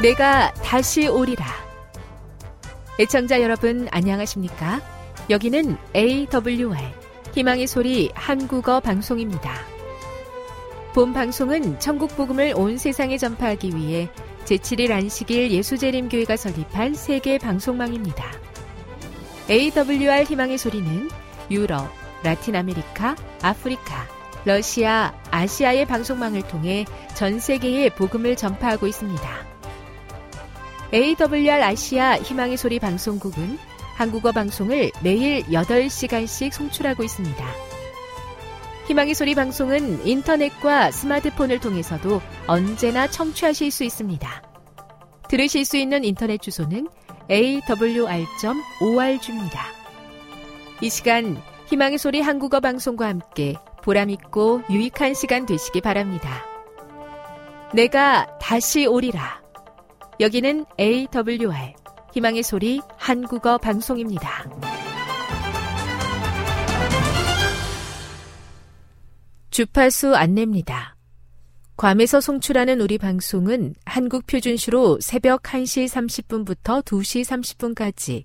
내가 다시 오리라. 애청자 여러분 안녕하십니까? 여기는 AWR 희망의 소리 한국어 방송입니다. 본 방송은 천국 복음을 온 세상에 전파하기 위해 제7일 안식일 예수재림교회가 설립한 세계 방송망입니다. AWR 희망의 소리는 유럽, 라틴 아메리카, 아프리카, 러시아, 아시아의 방송망을 통해 전 세계에 복음을 전파하고 있습니다. AWR 아시아 희망의 소리 방송국은 한국어 방송을 매일 8시간씩 송출하고 있습니다. 희망의 소리 방송은 인터넷과 스마트폰을 통해서도 언제나 청취하실 수 있습니다. 들으실 수 있는 인터넷 주소는 awr.org입니다. 이 시간 희망의 소리 한국어 방송과 함께 보람있고 유익한 시간 되시기 바랍니다. 내가 다시 오리라. 여기는 AWR 희망의 소리 한국어 방송입니다. 주파수 안내입니다. 괌에서 송출하는 우리 방송은 한국 표준시로 새벽 1시 30분부터 2시 30분까지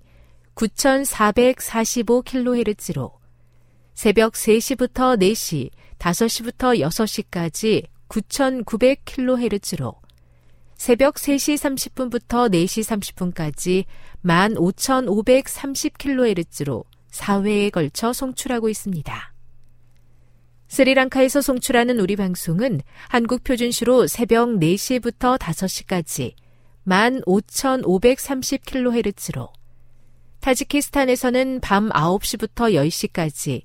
9445kHz로 새벽 3시부터 4시, 5시부터 6시까지 9900kHz로 새벽 3시 30분부터 4시 30분까지 15530kHz로 4회에 걸쳐 송출하고 있습니다. 스리랑카에서 송출하는 우리 방송은 한국 표준시로 새벽 4시부터 5시까지 15530kHz로 타지키스탄에서는 밤 9시부터 10시까지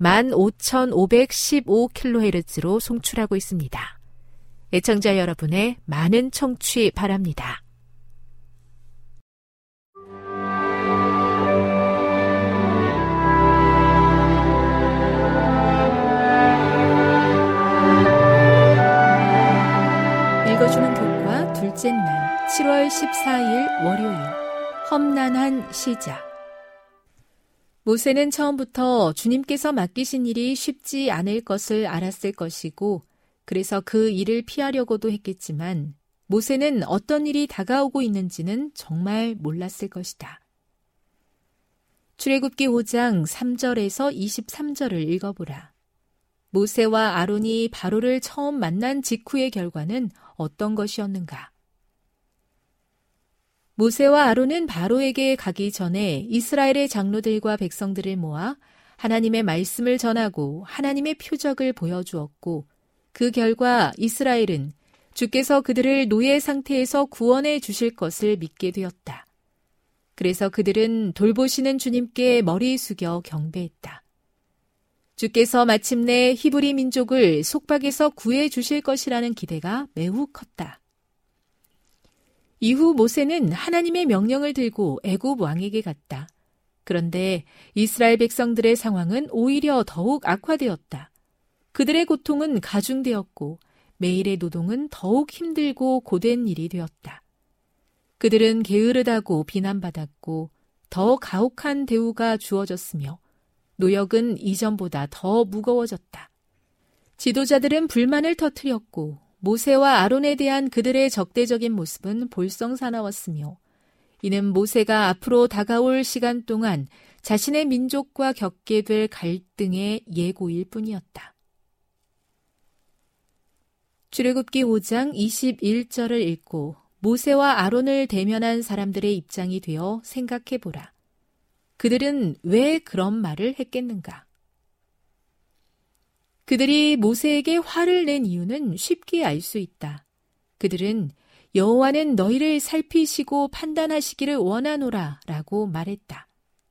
15515kHz로 송출하고 있습니다. 애청자 여러분의 많은 청취 바랍니다. 읽어주는 교과 둘째 날 7월 14일 월요일 험난한 시작. 모세는 처음부터 주님께서 맡기신 일이 쉽지 않을 것을 알았을 것이고 그래서 그 일을 피하려고도 했겠지만 모세는 어떤 일이 다가오고 있는지는 정말 몰랐을 것이다. 출애굽기 5장 3절에서 23절을 읽어보라. 모세와 아론이 바로를 처음 만난 직후의 결과는 어떤 것이었는가? 모세와 아론은 바로에게 가기 전에 이스라엘의 장로들과 백성들을 모아 하나님의 말씀을 전하고 하나님의 표적을 보여주었고 그 결과 이스라엘은 주께서 그들을 노예 상태에서 구원해 주실 것을 믿게 되었다. 그래서 그들은 돌보시는 주님께 머리 숙여 경배했다. 주께서 마침내 히브리 민족을 속박에서 구해 주실 것이라는 기대가 매우 컸다. 이후 모세는 하나님의 명령을 들고 애굽 왕에게 갔다. 그런데 이스라엘 백성들의 상황은 오히려 더욱 악화되었다. 그들의 고통은 가중되었고 매일의 노동은 더욱 힘들고 고된 일이 되었다. 그들은 게으르다고 비난받았고 더 가혹한 대우가 주어졌으며 노역은 이전보다 더 무거워졌다. 지도자들은 불만을 터뜨렸고 모세와 아론에 대한 그들의 적대적인 모습은 볼썽사나웠으며 이는 모세가 앞으로 다가올 시간 동안 자신의 민족과 겪게 될 갈등의 예고일 뿐이었다. 출애굽기 5장 21절을 읽고 모세와 아론을 대면한 사람들의 입장이 되어 생각해보라. 그들은 왜 그런 말을 했겠는가? 그들이 모세에게 화를 낸 이유는 쉽게 알 수 있다. 그들은 여호와는 너희를 살피시고 판단하시기를 원하노라 라고 말했다.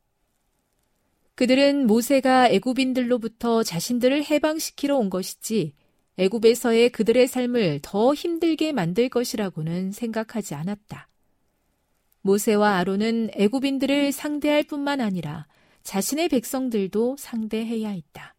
그들은 모세가 애굽인들로부터 자신들을 해방시키러 온 것이지 애굽에서의 그들의 삶을 더 힘들게 만들 것이라고는 생각하지 않았다. 모세와 아론은 애굽인들을 상대할 뿐만 아니라 자신의 백성들도 상대해야 했다.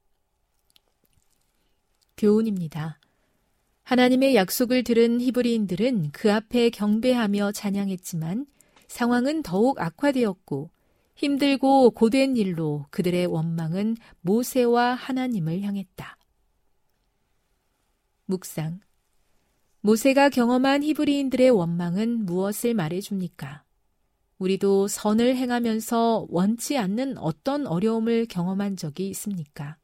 교훈입니다. 하나님의 약속을 들은 히브리인들은 그 앞에 경배하며 찬양했지만 상황은 더욱 악화되었고 힘들고 고된 일로 그들의 원망은 모세와 하나님을 향했다. 묵상. 모세가 경험한 히브리인들의 원망은 무엇을 말해줍니까? 우리도 선을 행하면서 원치 않는 어떤 어려움을 경험한 적이 있습니까?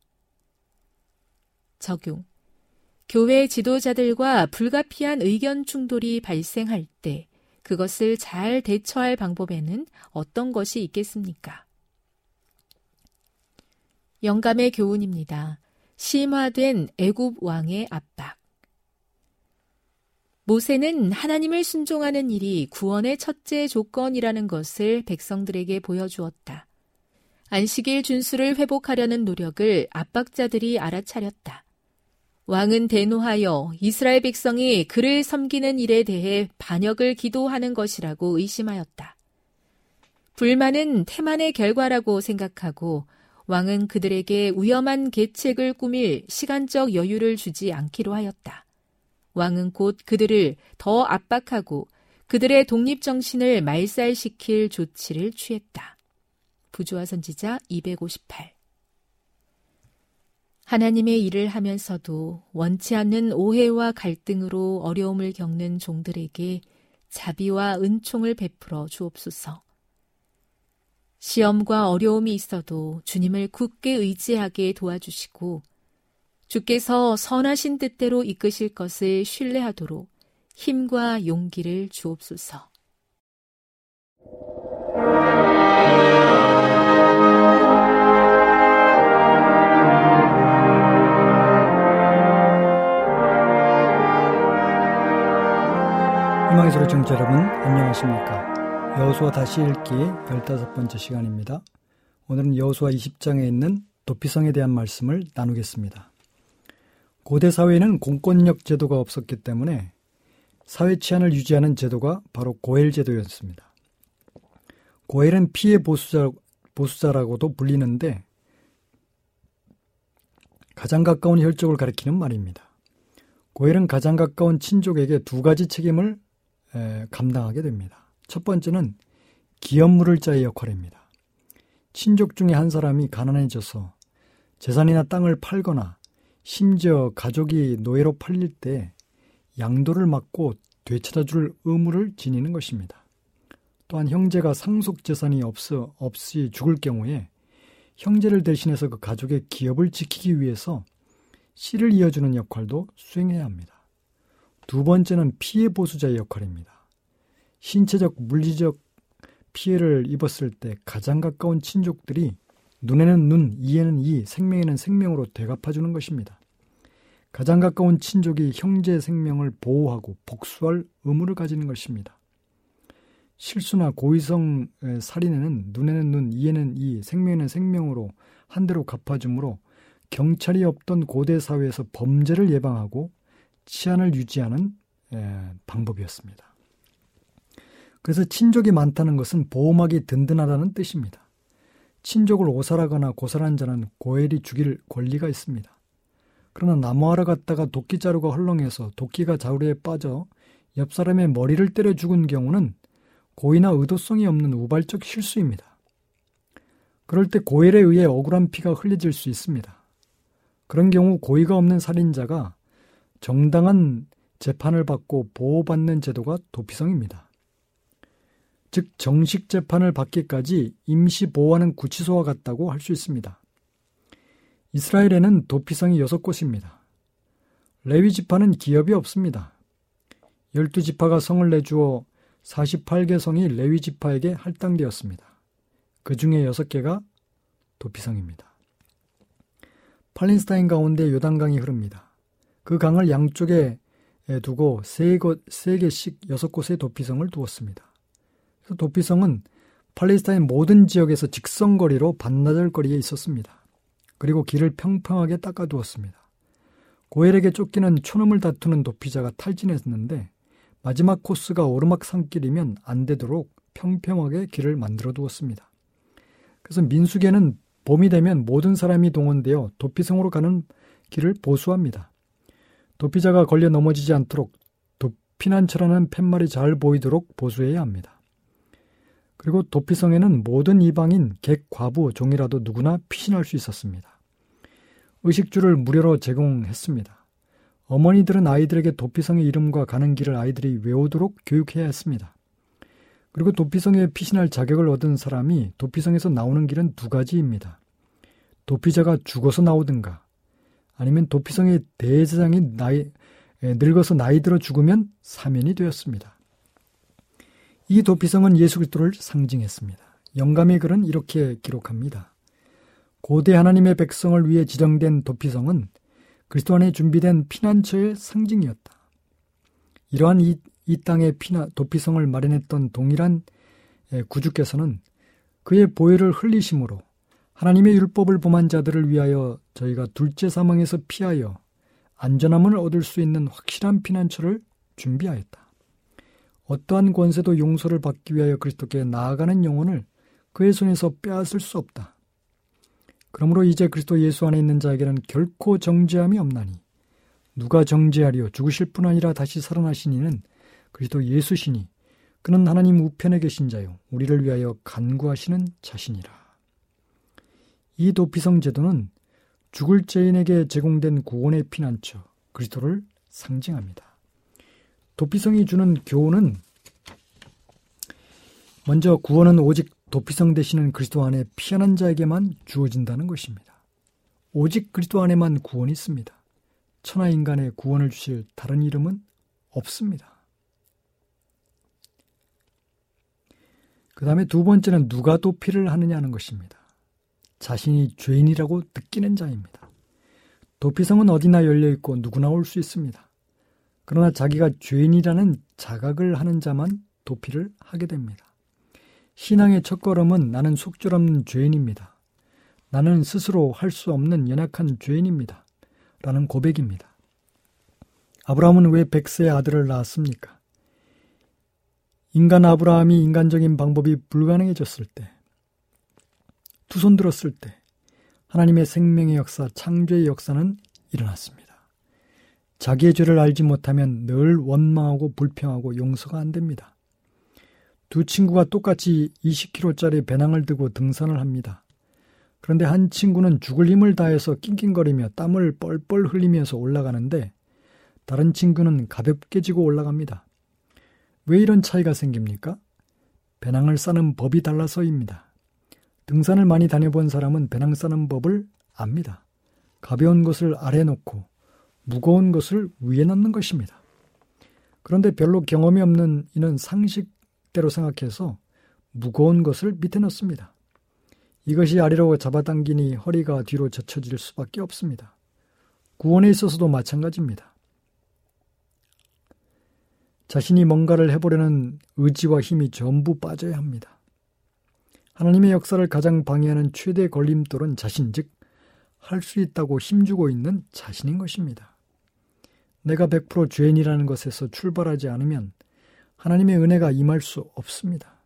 적용. 교회 지도자들과 불가피한 의견 충돌이 발생할 때 그것을 잘 대처할 방법에는 어떤 것이 있겠습니까? 영감의 교훈입니다. 심화된 애굽 왕의 압박. 모세는 하나님을 순종하는 일이 구원의 첫째 조건이라는 것을 백성들에게 보여주었다. 안식일 준수를 회복하려는 노력을 압박자들이 알아차렸다. 왕은 대노하여 이스라엘 백성이 그를 섬기는 일에 대해 반역을 기도하는 것이라고 의심하였다. 불만은 태만의 결과라고 생각하고 왕은 그들에게 위험한 계책을 꾸밀 시간적 여유를 주지 않기로 하였다. 왕은 곧 그들을 더 압박하고 그들의 독립정신을 말살시킬 조치를 취했다. 부조화 선지자 258. 하나님의 일을 하면서도 원치 않는 오해와 갈등으로 어려움을 겪는 종들에게 자비와 은총을 베풀어 주옵소서. 시험과 어려움이 있어도 주님을 굳게 의지하게 도와주시고 주께서 선하신 뜻대로 이끄실 것을 신뢰하도록 힘과 용기를 주옵소서. 희망의 소리 청취자 여러분, 안녕하십니까? 여호수아 다시 읽기 15번째 시간입니다. 오늘은 여호수아 20장에 있는 도피성에 대한 말씀을 나누겠습니다. 고대 사회에는 공권력 제도가 없었기 때문에 사회 치안을 유지하는 제도가 바로 고엘 제도였습니다. 고엘은 피해 보수자라고도 불리는데 가장 가까운 혈족을 가리키는 말입니다. 고엘은 가장 가까운 친족에게 두 가지 책임을 감당하게 됩니다. 첫 번째는 기업 물을 자의 역할입니다. 친족 중에 한 사람이 가난해져서 재산이나 땅을 팔거나 심지어 가족이 노예로 팔릴 때 양도를 막고 되찾아줄 의무를 지니는 것입니다. 또한 형제가 상속 재산이 없이 죽을 경우에 형제를 대신해서 그 가족의 기업을 지키기 위해서 씨를 이어주는 역할도 수행해야 합니다. 두 번째는 피해 보수자의 역할입니다. 신체적, 물리적 피해를 입었을 때 가장 가까운 친족들이 눈에는 눈, 이에는 이, 생명에는 생명으로 되갚아주는 것입니다. 가장 가까운 친족이 형제의 생명을 보호하고 복수할 의무를 가지는 것입니다. 실수나 고의성 살인에는 눈에는 눈, 이에는 이, 생명에는 생명으로 한 대로 갚아주므로 경찰이 없던 고대 사회에서 범죄를 예방하고 치안을 유지하는 방법이었습니다. 그래서 친족이 많다는 것은 보호막이 든든하다는 뜻입니다. 친족을 오살하거나 고살한 자는 고엘이 죽일 권리가 있습니다. 그러나 나무하러 갔다가 도끼자루가 헐렁해서 도끼가 자루에 빠져 옆 사람의 머리를 때려 죽은 경우는 고의나 의도성이 없는 우발적 실수입니다. 그럴 때 고엘에 의해 억울한 피가 흘려질 수 있습니다. 그런 경우 고의가 없는 살인자가 정당한 재판을 받고 보호받는 제도가 도피성입니다. 즉 정식 재판을 받기까지 임시 보호하는 구치소와 같다고 할 수 있습니다. 이스라엘에는 도피성이 6곳입니다. 레위 지파는 기업이 없습니다. 12지파가 성을 내주어 48개 성이 레위 지파에게 할당되었습니다. 그 중에 6개가 도피성입니다. 팔레스타인 가운데 요단강이 흐릅니다. 그 강을 양쪽에 두고 3개씩 6곳의 도피성을 두었습니다. 도피성은 팔레스타인 모든 지역에서 직선거리로 반나절 거리에 있었습니다. 그리고 길을 평평하게 닦아두었습니다. 고엘에게 쫓기는 촌음을 다투는 도피자가 탈진했는데 마지막 코스가 오르막 산길이면 안 되도록 평평하게 길을 만들어 두었습니다. 그래서 민수기에는 봄이 되면 모든 사람이 동원되어 도피성으로 가는 길을 보수합니다. 도피자가 걸려 넘어지지 않도록 도피난처라는 팻말이 잘 보이도록 보수해야 합니다. 그리고 도피성에는 모든 이방인, 객, 과부, 종이라도 누구나 피신할 수 있었습니다. 의식주를 무료로 제공했습니다. 어머니들은 아이들에게 도피성의 이름과 가는 길을 아이들이 외우도록 교육해야 했습니다. 그리고 도피성에 피신할 자격을 얻은 사람이 도피성에서 나오는 길은 두 가지입니다. 도피자가 죽어서 나오든가 아니면 도피성의 대제사장이 늙어서 나이 들어 죽으면 사면이 되었습니다. 이 도피성은 예수 그리스도를 상징했습니다. 영감의 글은 이렇게 기록합니다. 고대 하나님의 백성을 위해 지정된 도피성은 그리스도 안에 준비된 피난처의 상징이었다. 이러한 이 땅의 도피성을 마련했던 동일한 구주께서는 그의 보혈을 흘리심으로 하나님의 율법을 범한 자들을 위하여 저희가 둘째 사망에서 피하여 안전함을 얻을 수 있는 확실한 피난처를 준비하였다. 어떠한 권세도 용서를 받기 위하여 그리스도께 나아가는 영혼을 그의 손에서 빼앗을 수 없다. 그러므로 이제 그리스도 예수 안에 있는 자에게는 결코 정죄함이 없나니 누가 정죄하리요? 죽으실 뿐 아니라 다시 살아나신 이는 그리스도 예수시니 그는 하나님 우편에 계신 자요 우리를 위하여 간구하시는 자시니라. 이 도피성 제도는 죽을 죄인에게 제공된 구원의 피난처 그리스도를 상징합니다. 도피성이 주는 교훈은 먼저 구원은 오직 도피성 되시는 그리스도 안에 피하는 자에게만 주어진다는 것입니다. 오직 그리스도 안에만 구원이 있습니다. 천하 인간의 구원을 주실 다른 이름은 없습니다. 그 다음에 두 번째는 누가 도피를 하느냐 하는 것입니다. 자신이 죄인이라고 느끼는 자입니다. 도피성은 어디나 열려있고 누구나 올 수 있습니다. 그러나 자기가 죄인이라는 자각을 하는 자만 도피를 하게 됩니다. 신앙의 첫걸음은 나는 속죄없는 죄인입니다. 나는 스스로 할 수 없는 연약한 죄인입니다. 라는 고백입니다. 아브라함은 왜 백세의 아들을 낳았습니까? 인간 아브라함이 인간적인 방법이 불가능해졌을 때, 두 손 들었을 때 하나님의 생명의 역사, 창조의 역사는 일어났습니다. 자기의 죄를 알지 못하면 늘 원망하고 불평하고 용서가 안 됩니다. 두 친구가 똑같이 20kg짜리 배낭을 들고 등산을 합니다. 그런데 한 친구는 죽을 힘을 다해서 낑낑거리며 땀을 뻘뻘 흘리면서 올라가는데 다른 친구는 가볍게 지고 올라갑니다. 왜 이런 차이가 생깁니까? 배낭을 싸는 법이 달라서입니다. 등산을 많이 다녀본 사람은 배낭 싸는 법을 압니다. 가벼운 것을 아래 놓고 무거운 것을 위에 놓는 것입니다. 그런데 별로 경험이 없는 이는 상식대로 생각해서 무거운 것을 밑에 놓습니다. 이것이 아래로 잡아당기니 허리가 뒤로 젖혀질 수밖에 없습니다. 구원에 있어서도 마찬가지입니다. 자신이 뭔가를 해보려는 의지와 힘이 전부 빠져야 합니다. 하나님의 역사를 가장 방해하는 최대 걸림돌은 자신, 즉 할 수 있다고 힘주고 있는 자신인 것입니다. 내가 100% 죄인이라는 것에서 출발하지 않으면 하나님의 은혜가 임할 수 없습니다.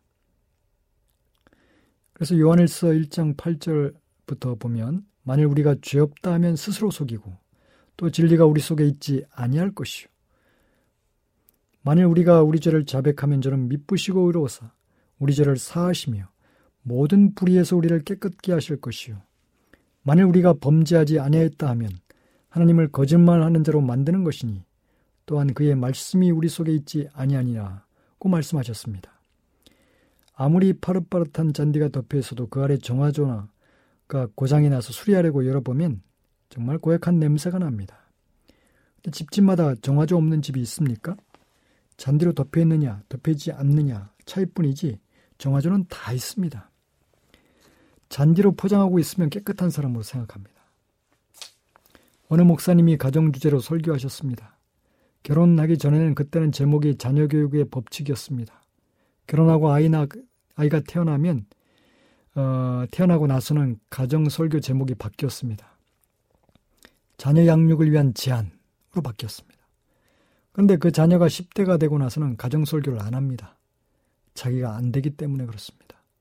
그래서 요한일서 1장 8절부터 보면 만일 우리가 죄 없다 하면 스스로 속이고 또 진리가 우리 속에 있지 아니할 것이요. 만일 우리가 우리 죄를 자백하면 저는 미쁘시고 의로우사 우리 죄를 사하시며 모든 불의에서 우리를 깨끗게 하실 것이요. 만일 우리가 범죄하지 아니하였다 하면 하나님을 거짓말하는 자로 만드는 것이니 또한 그의 말씀이 우리 속에 있지 아니하니라고 말씀하셨습니다. 아무리 파릇파릇한 잔디가 덮여 있어도 그 아래 정화조가 고장이 나서 수리하려고 열어보면 정말 고약한 냄새가 납니다. 집집마다 정화조 없는 집이 있습니까? 잔디로 덮여 있느냐 덮여있지 않느냐 차이뿐이지 정화조는 다 있습니다. 잔디로 포장하고 있으면 깨끗한 사람으로 생각합니다. 어느 목사님이 가정주제로 설교하셨습니다. 결혼하기 전에는 그때는 제목이 자녀교육의 법칙이었습니다. 결혼하고 아이가 태어나고 나서는 가정설교 제목이 바뀌었습니다. 자녀 양육을 위한 제안으로 바뀌었습니다. 그런데 그 자녀가 10대가 되고 나서는 가정설교를 안 합니다. 자기가 안 되기 때문에 그렇습니다.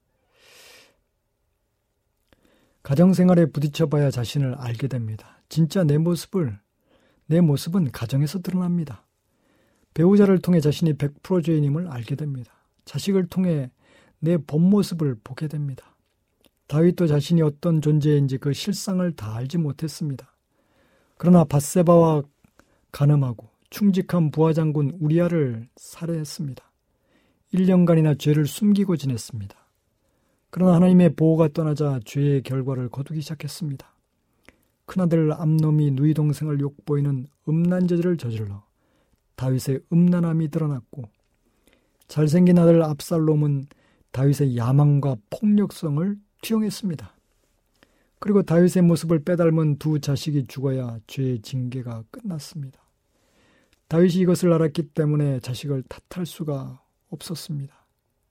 가정생활에 부딪혀봐야 자신을 알게 됩니다. 진짜 내 모습은 가정에서 드러납니다. 배우자를 통해 자신이 100% 죄인임을 알게 됩니다. 자식을 통해 내 본 모습을 보게 됩니다. 다윗도 자신이 어떤 존재인지 그 실상을 다 알지 못했습니다. 그러나 간음하고 충직한 부하장군 우리아를 살해했습니다. 1년간이나 죄를 숨기고 지냈습니다. 그러나 하나님의 보호가 떠나자 죄의 결과를 거두기 시작했습니다. 큰아들 암놈이 누이 동생을 욕보이는 음란 저지를 저질러 다윗의 음란함이 드러났고, 잘생긴 아들 압살롬은 다윗의 야망과 폭력성을 투영했습니다. 그리고 다윗의 모습을 빼닮은 두 자식이 죽어야 죄의 징계가 끝났습니다. 다윗이 이것을 알았기 때문에 자식을 탓할 수가 없었습니다.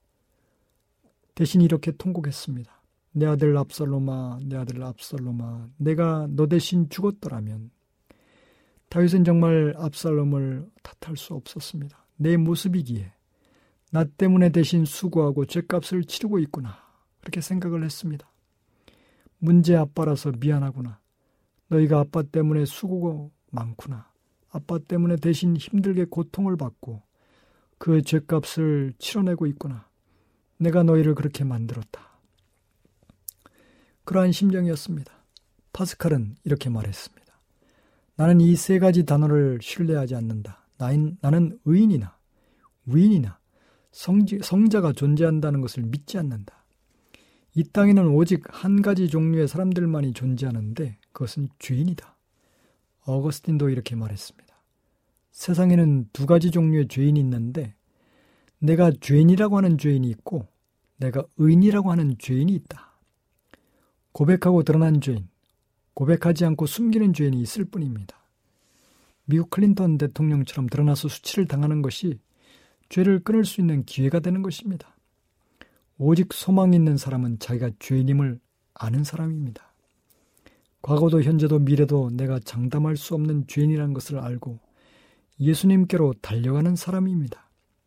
대신 이렇게 통곡했습니다. 내 아들 압살롬아, 내 아들 압살롬아, 내가 너 대신 죽었더라면. 다윗은 정말 압살롬을 탓할 수 없었습니다. 내 모습이기에 나 때문에 대신 수고하고 죗값을 치르고 있구나, 그렇게 생각을 했습니다. 문제 아빠라서 미안하구나. 너희가 아빠 때문에 수고가 많구나. 아빠 때문에 대신 힘들게 고통을 받고 그 죗값을 치러내고 있구나. 내가 너희를 그렇게 만들었다. 그러한 심정이었습니다. 파스칼은 이렇게 말했습니다. 나는 이 세 가지 단어를 신뢰하지 않는다. 나는 의인이나 위인이나 성자가 존재한다는 것을 믿지 않는다. 이 땅에는 오직 한 가지 종류의 사람들만이 존재하는데 그것은 죄인이다. 어거스틴도 이렇게 말했습니다. 세상에는 두 가지 종류의 죄인이 있는데 내가 죄인이라고 하는 죄인이 있고 내가 의인이라고 하는 죄인이 있다. 고백하고 드러난 죄인, 고백하지 않고 숨기는 죄인이 있을 뿐입니다. 미국 클린턴 대통령처럼 드러나서 수치를 당하는 것이 죄를 끊을 수 있는 기회가 되는 것입니다. 오직 소망이 있는 사람은 자기가 죄인임을 아는 사람입니다. 과거도 현재도 미래도 내가 장담할 수 없는 죄인이라는 것을 알고 예수님께로 달려가는 사람입니다.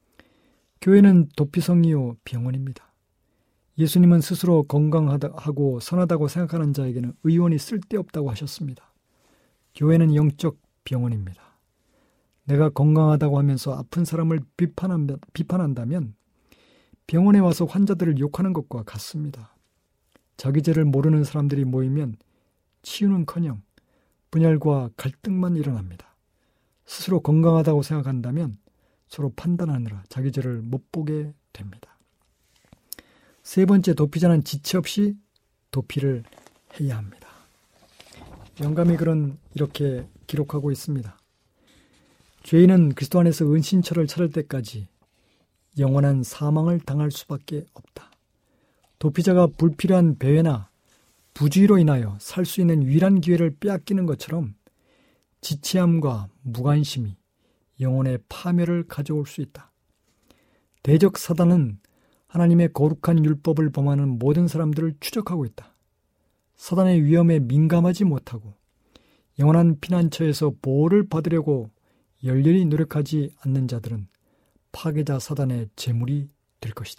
교회는 도피성이요 병원입니다. 예수님은 스스로 건강하고 선하다고 생각하는 자에게는 의원이 쓸데없다고 하셨습니다. 교회는 영적 병원입니다. 내가 건강하다고 하면서 아픈 사람을 비판한다면 병원에 와서 환자들을 욕하는 것과 같습니다. 자기 죄를 모르는 사람들이 모이면 치유는커녕 분열과 갈등만 일어납니다. 스스로 건강하다고 생각한다면 서로 판단하느라 자기 죄를 못 보게 됩니다. 세 번째, 도피자는 지체 없이 도피를 해야 합니다. 영감의 글은 이렇게 기록하고 있습니다. 죄인은 그리스도 안에서 은신처를 찾을 때까지 영원한 사망을 당할 수밖에 없다. 도피자가 불필요한 배회나 부주의로 인하여 살 수 있는 유일한 기회를 빼앗기는 것처럼 지체함과 무관심이 영혼의 파멸을 가져올 수 있다. 대적 사단은 하나님의 거룩한 율법을 범하는 모든 사람들을 추적하고 있다. 사단의 위험에 민감하지 못하고 영원한 피난처에서 보호를 받으려고 열렬히 노력하지 않는 자들은 파괴자 사단의 제물이 될 것이다.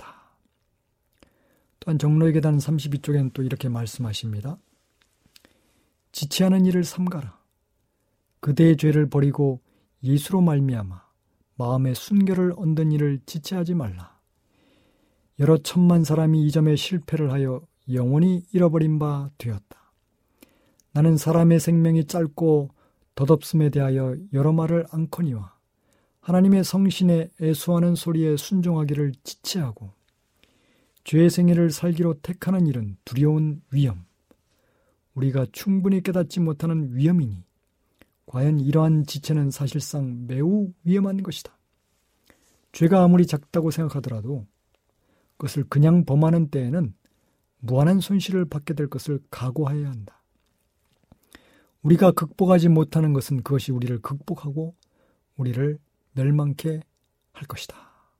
또한 정로의 계단 32쪽에는 또 이렇게 말씀하십니다. 지체하는 일을 삼가라. 그대의 죄를 버리고 예수로 말미암아 마음의 순결을 얻는 일을 지체하지 말라. 여러 천만 사람이 이 점에 실패를 하여 영원히 잃어버린 바 되었다. 나는 사람의 생명이 짧고 덧없음에 대하여 여러 말을 않거니와 하나님의 성신에 애수하는 소리에 순종하기를 지체하고 죄의 생애를 살기로 택하는 일은 두려운 위험, 우리가 충분히 깨닫지 못하는 위험이니 과연 이러한 지체는 사실상 매우 위험한 것이다. 죄가 아무리 작다고 생각하더라도 그것을 그냥 범하는 때에는 무한한 손실을 받게 될 것을 각오해야 한다. 우리가 극복하지 못하는 것은 그것이 우리를 극복하고 우리를 멸망케 할 것이다.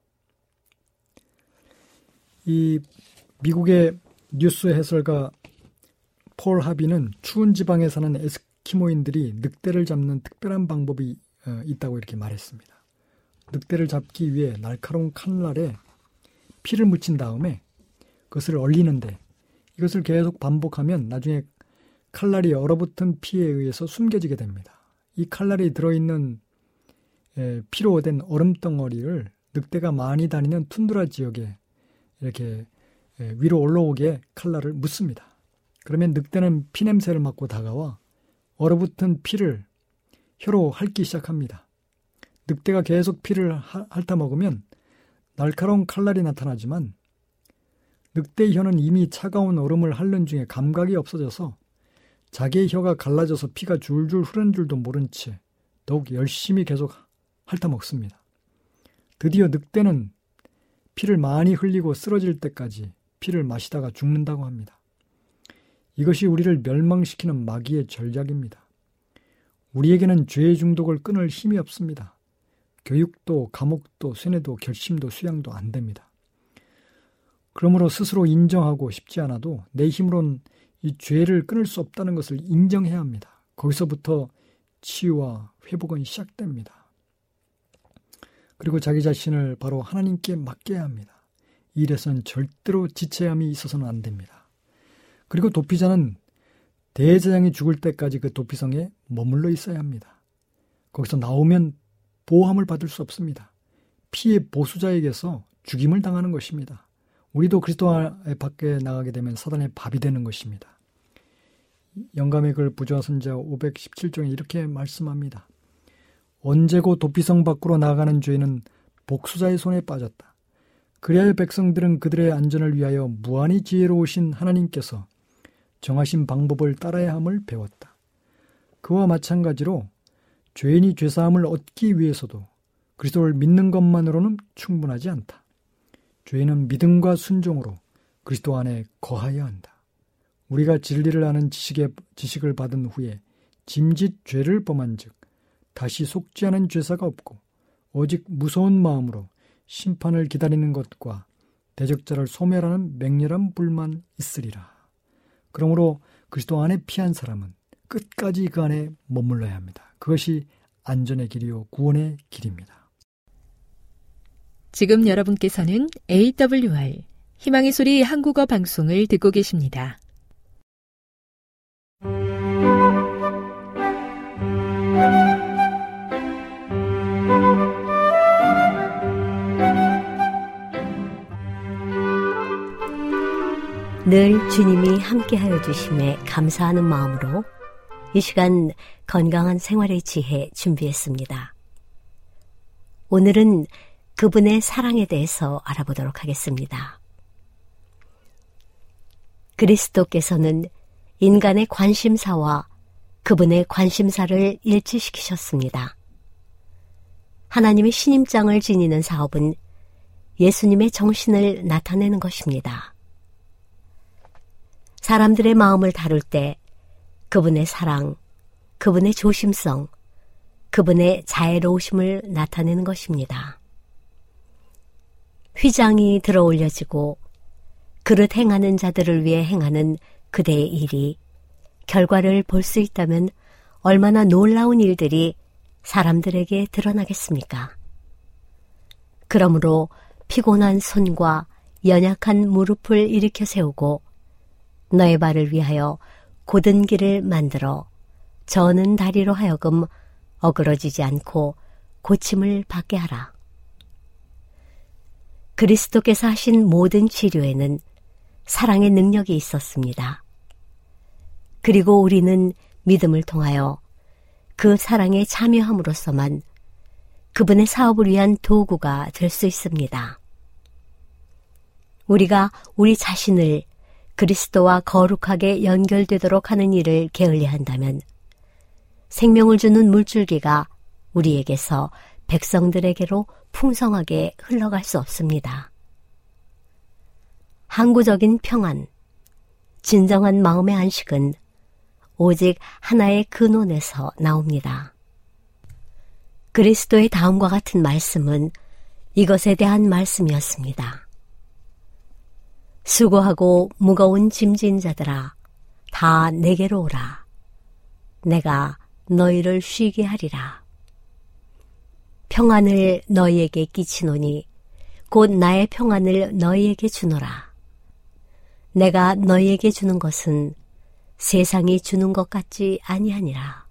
이 미국의 뉴스 해설가 폴 하비는 추운 지방에 사는 에스키모인들이 늑대를 잡는 특별한 방법이 있다고 이렇게 말했습니다. 늑대를 잡기 위해 날카로운 칼날에 피를 묻힌 다음에 그것을 얼리는데 이것을 계속 반복하면 나중에 칼날이 얼어붙은 피에 의해서 숨겨지게 됩니다. 이 칼날이 들어있는 피로 된 얼음덩어리를 늑대가 많이 다니는 툰드라 지역에 이렇게 위로 올라오게 칼날을 묻습니다. 그러면 늑대는 피냄새를 맡고 다가와 얼어붙은 피를 혀로 핥기 시작합니다. 늑대가 계속 피를 핥아먹으면 날카로운 칼날이 나타나지만 늑대의 혀는 이미 차가운 얼음을 핥는 중에 감각이 없어져서 자기의 혀가 갈라져서 피가 줄줄 흐르는 줄도 모른 채 더욱 열심히 계속 핥아먹습니다. 드디어 늑대는 피를 많이 흘리고 쓰러질 때까지 피를 마시다가 죽는다고 합니다. 이것이 우리를 멸망시키는 마귀의 전략입니다. 우리에게는 죄의 중독을 끊을 힘이 없습니다. 교육도, 감옥도, 세뇌도, 결심도, 수양도 안 됩니다. 그러므로 스스로 인정하고 싶지 않아도 내 힘으로는 이 죄를 끊을 수 없다는 것을 인정해야 합니다. 거기서부터 치유와 회복은 시작됩니다. 그리고 자기 자신을 바로 하나님께 맡겨야 합니다. 이 일에서는 절대로 지체함이 있어서는 안 됩니다. 그리고 도피자는 대제사장이 죽을 때까지 그 도피성에 머물러 있어야 합니다. 거기서 나오면 보호함을 받을 수 없습니다. 피해 보수자에게서 죽임을 당하는 것입니다. 우리도 그리스도 밖에 나가게 되면 사단의 밥이 되는 것입니다. 영감의 글 부조화 선자 517종에 이렇게 말씀합니다. 언제고 도피성 밖으로 나가는 죄는 복수자의 손에 빠졌다. 그리하여 백성들은 그들의 안전을 위하여 무한히 지혜로우신 하나님께서 정하신 방법을 따라야 함을 배웠다. 그와 마찬가지로 죄인이 죄사함을 얻기 위해서도 그리스도를 믿는 것만으로는 충분하지 않다. 죄인은 믿음과 순종으로 그리스도 안에 거하여야 한다. 우리가 진리를 아는 지식을 받은 후에 짐짓 죄를 범한 즉 다시 속지 않은 죄사가 없고 오직 무서운 마음으로 심판을 기다리는 것과 대적자를 소멸하는 맹렬한 불만 있으리라. 그러므로 그리스도 안에 피한 사람은 끝까지 그 안에 머물러야 합니다. 그것이 안전의 길이요 구원의 길입니다. 지금 여러분께서는 AWR 희망의 소리 한국어 방송을 듣고 계십니다. 늘 주님이 함께하여 주심에 감사하는 마음으로 이 시간 건강한 생활의 지혜 준비했습니다. 오늘은 그분의 사랑에 대해서 알아보도록 하겠습니다. 그리스도께서는 인간의 관심사와 그분의 관심사를 일치시키셨습니다. 하나님의 신임장을 지니는 사업은 예수님의 정신을 나타내는 것입니다. 사람들의 마음을 다룰 때 그분의 사랑, 그분의 조심성, 그분의 자애로우심을 나타내는 것입니다. 휘장이 들어 올려지고 그릇 행하는 자들을 위해 행하는 그대의 일이 결과를 볼 수 있다면 얼마나 놀라운 일들이 사람들에게 드러나겠습니까? 그러므로 피곤한 손과 연약한 무릎을 일으켜 세우고 너의 발을 위하여 곧은 길을 만들어 저는 다리로 하여금 어그러지지 않고 고침을 받게 하라. 그리스도께서 하신 모든 치료에는 사랑의 능력이 있었습니다. 그리고 우리는 믿음을 통하여 그 사랑에 참여함으로써만 그분의 사업을 위한 도구가 될 수 있습니다. 우리가 우리 자신을 그리스도와 거룩하게 연결되도록 하는 일을 게을리한다면 생명을 주는 물줄기가 우리에게서 백성들에게로 풍성하게 흘러갈 수 없습니다. 항구적인 평안, 진정한 마음의 안식은 오직 하나의 근원에서 나옵니다. 그리스도의 다음과 같은 말씀은 이것에 대한 말씀이었습니다. 수고하고 무거운 짐진 자들아, 다 내게로 오라. 내가 너희를 쉬게 하리라. 평안을 너희에게 끼치노니 곧 나의 평안을 너희에게 주노라. 내가 너희에게 주는 것은 세상이 주는 것 같지 아니하니라.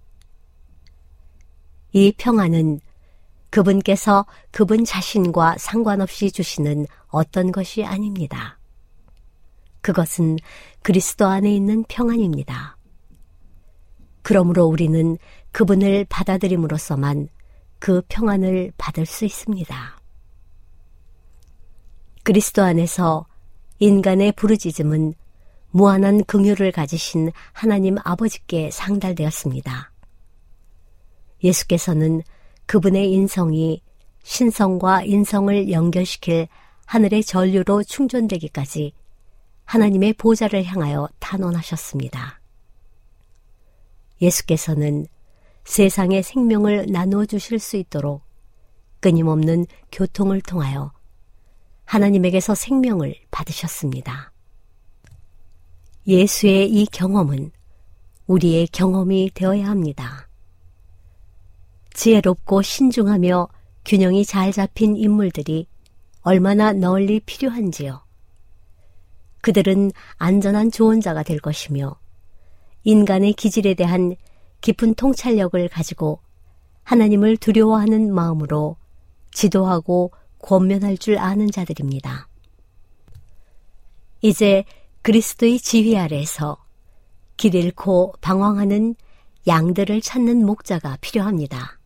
이 평안은 그분께서 그분 자신과 상관없이 주시는 어떤 것이 아닙니다. 그것은 그리스도 안에 있는 평안입니다. 그러므로 우리는 그분을 받아들임으로써만 그 평안을 받을 수 있습니다. 그리스도 안에서 인간의 부르짖음은 무한한 긍휼을 가지신 하나님 아버지께 상달되었습니다. 예수께서는 그분의 인성이 신성과 인성을 연결시킬 하늘의 전류로 충전되기까지 하나님의 보좌를 향하여 탄원하셨습니다. 예수께서는 세상의 생명을 나누어 주실 수 있도록 끊임없는 교통을 통하여 하나님에게서 생명을 받으셨습니다. 예수의 이 경험은 우리의 경험이 되어야 합니다. 지혜롭고 신중하며 균형이 잘 잡힌 인물들이 얼마나 널리 필요한지요. 그들은 안전한 조언자가 될 것이며 인간의 기질에 대한 깊은 통찰력을 가지고 하나님을 두려워하는 마음으로 지도하고 권면할 줄 아는 자들입니다. 이제 그리스도의 지휘 아래에서 길 잃고 방황하는 양들을 찾는 목자가 필요합니다.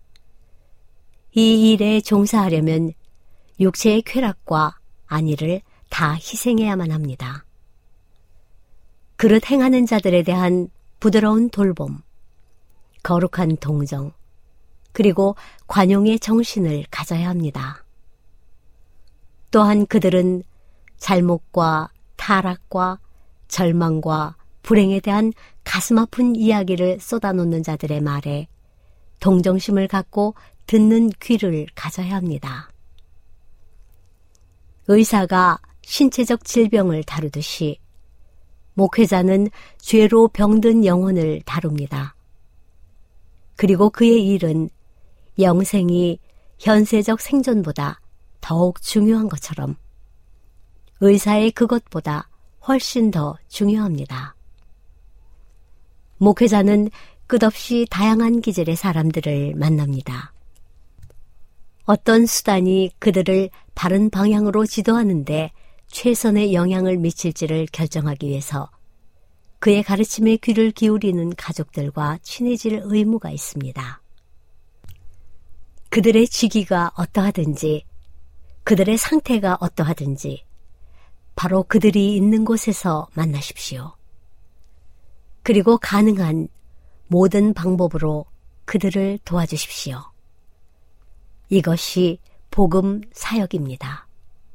이 일에 종사하려면 육체의 쾌락과 안위를 다 희생해야만 합니다. 그릇 행하는 자들에 대한 부드러운 돌봄, 거룩한 동정, 그리고 관용의 정신을 가져야 합니다. 또한 그들은 잘못과 타락과 절망과 불행에 대한 가슴 아픈 이야기를 쏟아놓는 자들의 말에 동정심을 갖고 듣는 귀를 가져야 합니다. 의사가 신체적 질병을 다루듯이 목회자는 죄로 병든 영혼을 다룹니다. 그리고 그의 일은 영생이 현세적 생존보다 더욱 중요한 것처럼 의사의 그것보다 훨씬 더 중요합니다. 목회자는 끝없이 다양한 기질의 사람들을 만납니다. 어떤 수단이 그들을 바른 방향으로 지도하는데 최선의 영향을 미칠지를 결정하기 위해서 그의 가르침에 귀를 기울이는 가족들과 친해질 의무가 있습니다. 그들의 직위가 어떠하든지 그들의 상태가 어떠하든지 바로 그들이 있는 곳에서 만나십시오. 그리고 가능한 모든 방법으로 그들을 도와주십시오. 이것이 복음 사역입니다.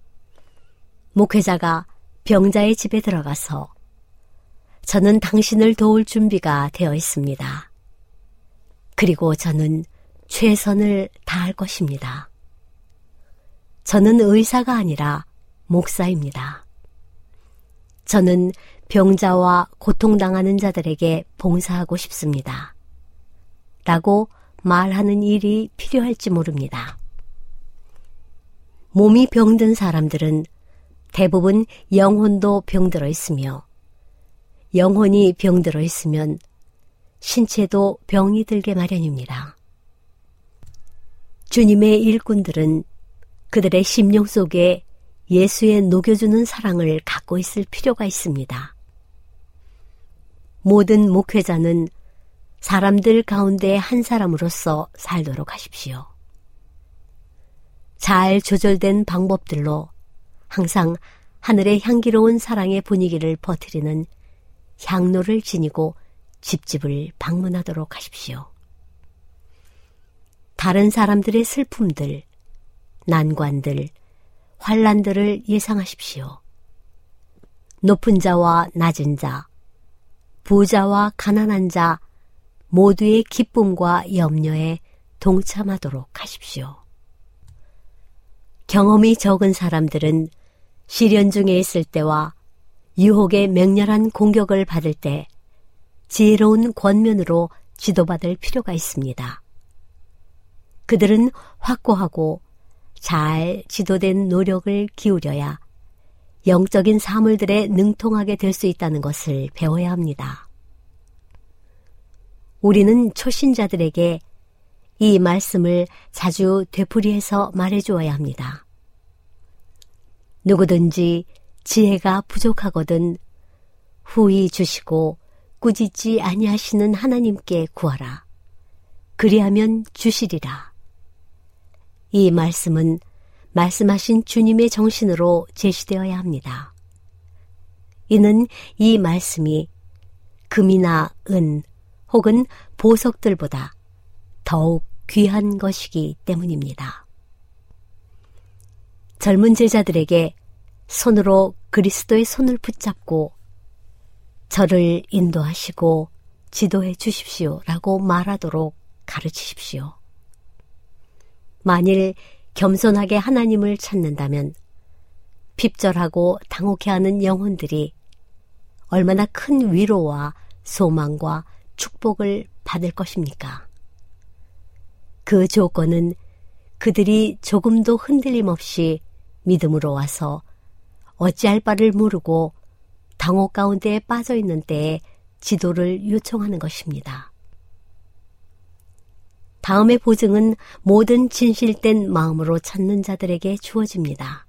목회자가 병자의 집에 들어가서 저는 당신을 도울 준비가 되어 있습니다. 그리고 저는 최선을 다할 것입니다. 저는 의사가 아니라 목사입니다. 저는 병자와 고통당하는 자들에게 봉사하고 싶습니다. 라고 말하는 일이 필요할지 모릅니다. 몸이 병든 사람들은 대부분 영혼도 병들어 있으며 영혼이 병들어 있으면 신체도 병이 들게 마련입니다. 주님의 일꾼들은 그들의 심령 속에 예수의 녹여주는 사랑을 갖고 있을 필요가 있습니다. 모든 목회자는 사람들 가운데 한 사람으로서 살도록 하십시오. 잘 조절된 방법들로 항상 하늘의 향기로운 사랑의 분위기를 퍼뜨리는 향로를 지니고 집집을 방문하도록 하십시오. 다른 사람들의 슬픔들, 난관들, 환난들을 예상하십시오. 높은 자와 낮은 자, 부자와 가난한 자 모두의 기쁨과 염려에 동참하도록 하십시오. 경험이 적은 사람들은 시련 중에 있을 때와 유혹의 맹렬한 공격을 받을 때 지혜로운 권면으로 지도받을 필요가 있습니다. 그들은 확고하고 잘 지도된 노력을 기울여야 영적인 사물들에 능통하게 될 수 있다는 것을 배워야 합니다. 우리는 초신자들에게 이 말씀을 자주 되풀이해서 말해주어야 합니다. 누구든지 지혜가 부족하거든 후히 주시고 꾸짖지 아니하시는 하나님께 구하라. 그리하면 주시리라. 이 말씀은 말씀하신 주님의 정신으로 제시되어야 합니다. 이는 이 말씀이 금이나 은 혹은 보석들보다 더욱 귀한 것이기 때문입니다. 젊은 제자들에게 손으로 그리스도의 손을 붙잡고 저를 인도하시고 지도해 주십시오라고 말하도록 가르치십시오. 만일 겸손하게 하나님을 찾는다면 핍절하고 당혹해하는 영혼들이 얼마나 큰 위로와 소망과 축복을 받을 것입니까? 그 조건은 그들이 조금도 흔들림 없이 믿음으로 와서 어찌할 바를 모르고 당혹 가운데에 빠져 있는 때에 지도를 요청하는 것입니다. 다음의 보증은 모든 진실된 마음으로 찾는 자들에게 주어집니다.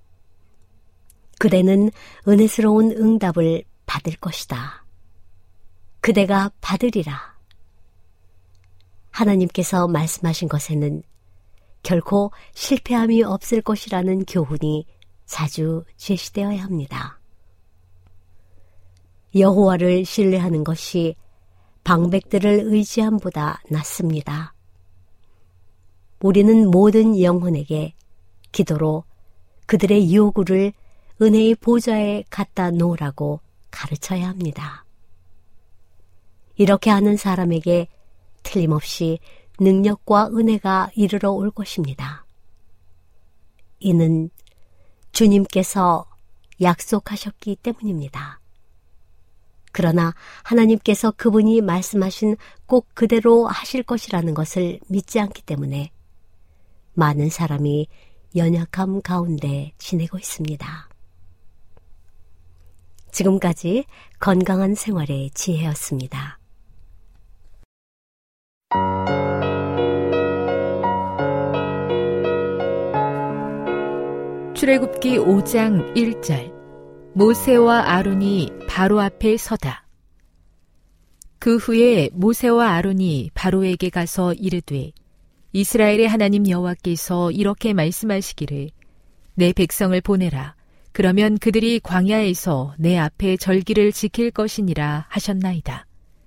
그대는 은혜스러운 응답을 받을 것이다. 그대가 받으리라. 하나님께서 말씀하신 것에는 결코 실패함이 없을 것이라는 교훈이 자주 제시되어야 합니다. 여호와를 신뢰하는 것이 방백들을 의지함보다 낫습니다. 우리는 모든 영혼에게 기도로 그들의 요구를 은혜의 보좌에 갖다 놓으라고 가르쳐야 합니다. 이렇게 하는 사람에게 틀림없이 능력과 은혜가 이르러 올 것입니다. 이는 주님께서 약속하셨기 때문입니다. 그러나 하나님께서 그분이 말씀하신 꼭 그대로 하실 것이라는 것을 믿지 않기 때문에 많은 사람이 연약함 가운데 지내고 있습니다. 지금까지 건강한 생활의 지혜였습니다. 출애굽기 5장 1절 모세와 아론이 바로 앞에 서다. 그 후에 모세와 아론이 바로에게 가서 이르되 이스라엘의 하나님 여호와께서 이렇게 말씀하시기를 내 백성을 보내라. 그러면 그들이 광야에서 내 앞에 절기를 지킬 것이니라 하셨나이다.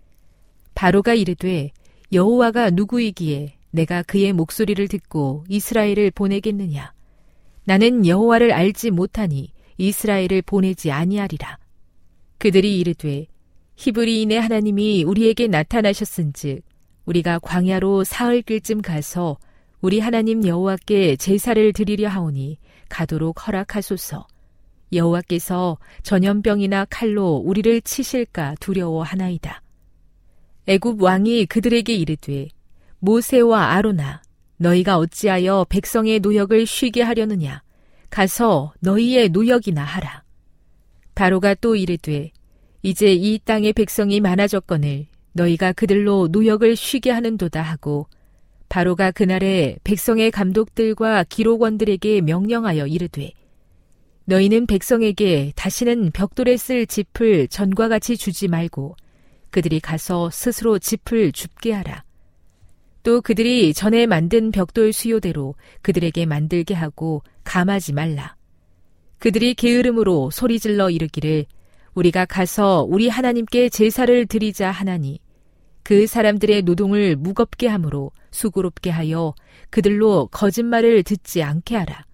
바로가 이르되 여호와가 누구이기에 내가 그의 목소리를 듣고 이스라엘을 보내겠느냐. 나는 여호와를 알지 못하니 이스라엘을 보내지 아니하리라. 그들이 이르되 히브리인의 하나님이 우리에게 나타나셨은즉 우리가 광야로 사흘길쯤 가서 우리 하나님 여호와께 제사를 드리려 하오니 가도록 허락하소서. 여호와께서 전염병이나 칼로 우리를 치실까 두려워하나이다. 애굽 왕이 그들에게 이르되 모세와 아론아 너희가 어찌하여 백성의 노역을 쉬게 하려느냐. 가서 너희의 노역이나 하라. 바로가 또 이르되 이제 이 땅의 백성이 많아졌거늘 너희가 그들로 노역을 쉬게 하는도다 하고 바로가 그날에 백성의 감독들과 기록원들에게 명령하여 이르되 너희는 백성에게 다시는 벽돌에 쓸 짚을 전과 같이 주지 말고 그들이 가서 스스로 짚을 줍게 하라. 또 그들이 전에 만든 벽돌 수요대로 그들에게 만들게 하고 감하지 말라. 그들이 게으름으로 소리질러 이르기를 우리가 가서 우리 하나님께 제사를 드리자 하나니 그 사람들의 노동을 무겁게 함으로 수고롭게 하여 그들로 거짓말을 듣지 않게 하라.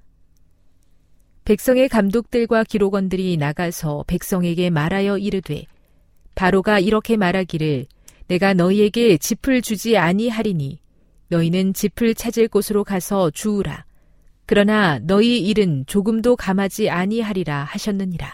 백성의 감독들과 기록원들이 나가서 백성에게 말하여 이르되 바로가 이렇게 말하기를 내가 너희에게 짚을 주지 아니하리니 너희는 짚을 찾을 곳으로 가서 주우라. 그러나 너희 일은 조금도 감하지 아니하리라 하셨느니라.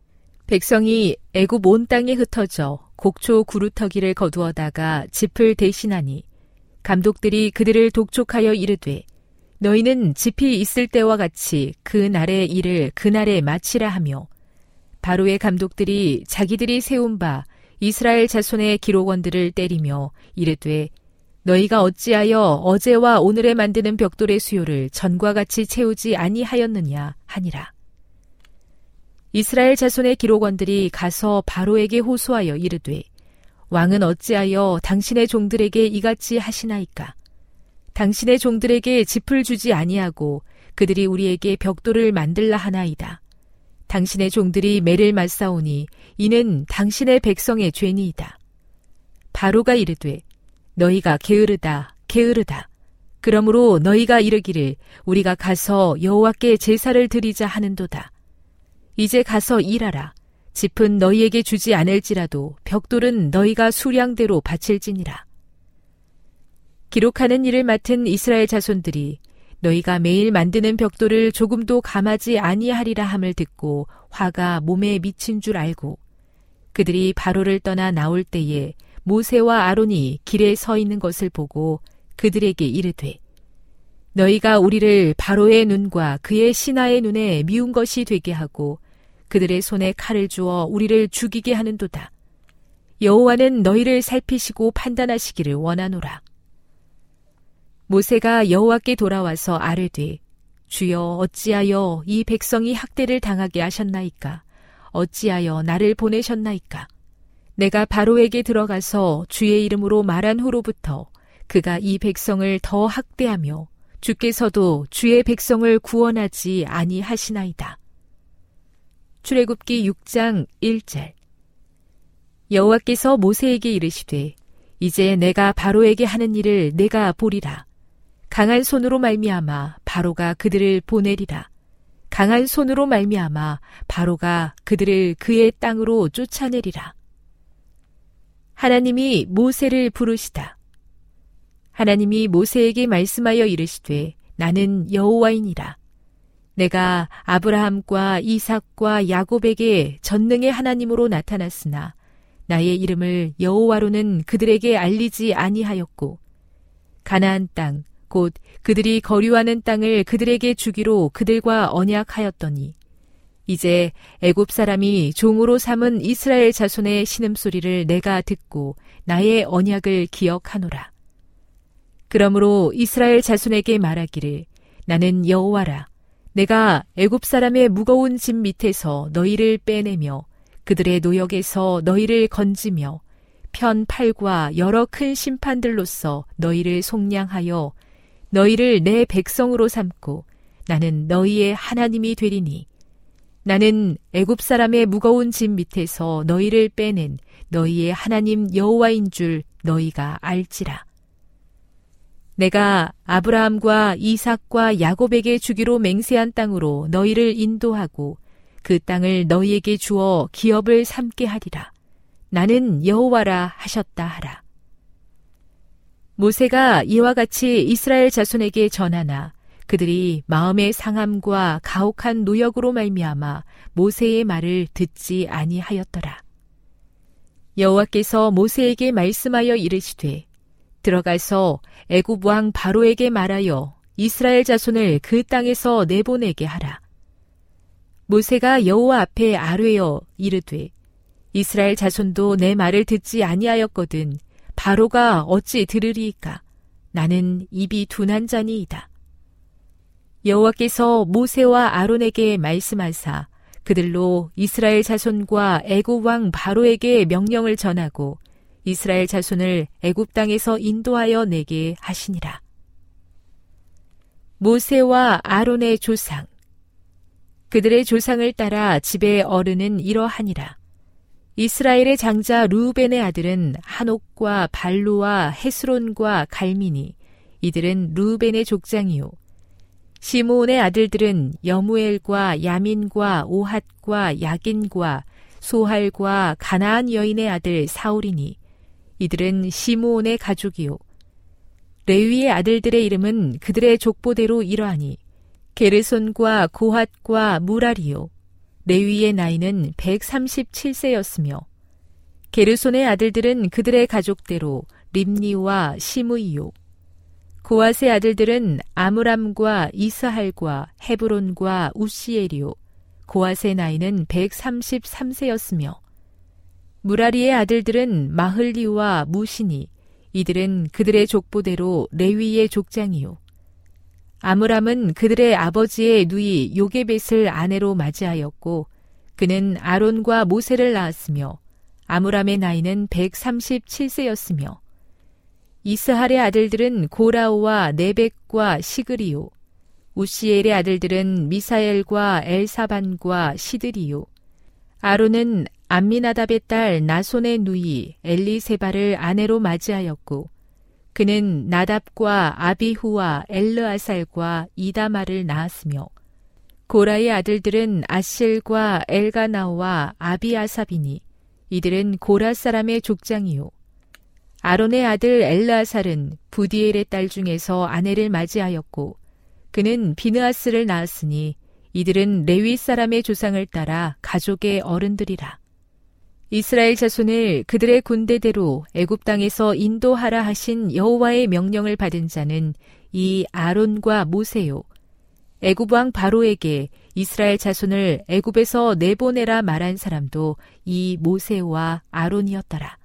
백성이 애굽 온 땅에 흩어져 곡초 구루터기를 거두어다가 짚을 대신하니 감독들이 그들을 독촉하여 이르되 너희는 짚이 있을 때와 같이 그 날의 일을 그날에 마치라 하며 바로의 감독들이 자기들이 세운 바 이스라엘 자손의 기록원들을 때리며 이르되 너희가 어찌하여 어제와 오늘에 만드는 벽돌의 수요를 전과 같이 채우지 아니하였느냐 하니라. 이스라엘 자손의 기록원들이 가서 바로에게 호소하여 이르되 왕은 어찌하여 당신의 종들에게 이같이 하시나이까? 당신의 종들에게 짚을 주지 아니하고 그들이 우리에게 벽돌을 만들라 하나이다. 당신의 종들이 매를 맞사오니 이는 당신의 백성의 죄니이다. 바로가 이르되 너희가 게으르다 게으르다. 그러므로 너희가 이르기를 우리가 가서 여호와께 제사를 드리자 하는도다. 이제 가서 일하라. 짚은 너희에게 주지 않을지라도 벽돌은 너희가 수량대로 바칠지니라. 기록하는 일을 맡은 이스라엘 자손들이 너희가 매일 만드는 벽돌을 조금도 감하지 아니하리라 함을 듣고 화가 몸에 미친 줄 알고 그들이 바로를 떠나 나올 때에 모세와 아론이 길에 서 있는 것을 보고 그들에게 이르되 너희가 우리를 바로의 눈과 그의 신하의 눈에 미운 것이 되게 하고 그들의 손에 칼을 주어 우리를 죽이게 하는도다. 여호와는 너희를 살피시고 판단하시기를 원하노라. 모세가 여호와께 돌아와서 아뢰되 주여 어찌하여 이 백성이 학대를 당하게 하셨나이까? 어찌하여 나를 보내셨나이까? 내가 바로에게 들어가서 주의 이름으로 말한 후로부터 그가 이 백성을 더 학대하며 주께서도 주의 백성을 구원하지 아니하시나이다. 출애굽기 6장 1절. 여호와께서 모세에게 이르시되 이제 내가 바로에게 하는 일을 내가 보리라. 강한 손으로 말미암아 바로가 그들을 보내리라. 강한 손으로 말미암아 바로가 그들을 그의 땅으로 쫓아내리라. 하나님이 모세를 부르시다. 하나님이 모세에게 말씀하여 이르시되 나는 여호와이니라. 내가 아브라함과 이삭과 야곱에게 전능의 하나님으로 나타났으나 나의 이름을 여호와로는 그들에게 알리지 아니하였고 가나안 땅 곧 그들이 거류하는 땅을 그들에게 주기로 그들과 언약하였더니 이제 애굽 사람이 종으로 삼은 이스라엘 자손의 신음소리를 내가 듣고 나의 언약을 기억하노라. 그러므로 이스라엘 자손에게 말하기를 나는 여호와라. 내가 애굽 사람의 무거운 짐 밑에서 너희를 빼내며 그들의 노역에서 너희를 건지며 편 팔과 여러 큰 심판들로서 너희를 속량하여 너희를 내 백성으로 삼고 나는 너희의 하나님이 되리니 나는 애굽 사람의 무거운 짐 밑에서 너희를 빼낸 너희의 하나님 여호와인 줄 너희가 알지라. 내가 아브라함과 이삭과 야곱에게 주기로 맹세한 땅으로 너희를 인도하고 그 땅을 너희에게 주어 기업을 삼게 하리라. 나는 여호와라 하셨다 하라. 모세가 이와 같이 이스라엘 자손에게 전하나 그들이 마음의 상함과 가혹한 노역으로 말미암아 모세의 말을 듣지 아니하였더라. 여호와께서 모세에게 말씀하여 이르시되 들어가서 애굽 왕 바로에게 말하여 이스라엘 자손을 그 땅에서 내보내게 하라. 모세가 여호와 앞에 아뢰어 이르되 이스라엘 자손도 내 말을 듣지 아니하였거든 바로가 어찌 들으리이까? 나는 입이 둔한 자니이다. 여호와께서 모세와 아론에게 말씀하사 그들로 이스라엘 자손과 애굽 왕 바로에게 명령을 전하고 이스라엘 자손을 애굽 땅에서 인도하여 내게 하시니라. 모세와 아론의 조상. 그들의 조상을 따라 집의 어른은 이러하니라. 이스라엘의 장자 르우벤의 아들은 한옥과 발루와 헤스론과 갈미니. 이들은 르우벤의 족장이요. 시므온의 아들들은 여무엘과 야민과 오핫과 야긴과 소할과 가나안 여인의 아들 사울이니. 이들은 시므온의 가족이요. 레위의 아들들의 이름은 그들의 족보대로 이러하니 게르손과 고핫과 무라리요. 레위의 나이는 137세였으며 게르손의 아들들은 그들의 가족대로 림니와 시므이요. 고핫의 아들들은 아므람과 이스할과 헤브론과 우시엘이요. 고핫의 나이는 133세였으며 무라리의 아들들은 마흘리와 무시니. 이들은 그들의 족보대로 레위의 족장이요. 아므람은 그들의 아버지의 누이 요게벳을 아내로 맞이하였고 그는 아론과 모세를 낳았으며 아므람의 나이는 137세였으며 이스할의 아들들은 고라오와 네벡과 시그리오, 우시엘의 아들들은 미사엘과 엘사반과 시드리오, 아론은 암미나답의 딸 나손의 누이 엘리세바를 아내로 맞이하였고 그는 나답과 아비후와 엘르아살과 이다마를 낳았으며 고라의 아들들은 아실과 엘가나오와 아비아삽이니 이들은 고라 사람의 족장이요. 아론의 아들 엘르아살은 부디엘의 딸 중에서 아내를 맞이하였고 그는 비느하스를 낳았으니 이들은 레위 사람의 조상을 따라 가족의 어른들이라. 이스라엘 자손을 그들의 군대대로 애굽 땅에서 인도하라 하신 여호와의 명령을 받은 자는 이 아론과 모세요. 애굽 왕 바로에게 이스라엘 자손을 애굽에서 내보내라 말한 사람도 이 모세와 아론이었더라.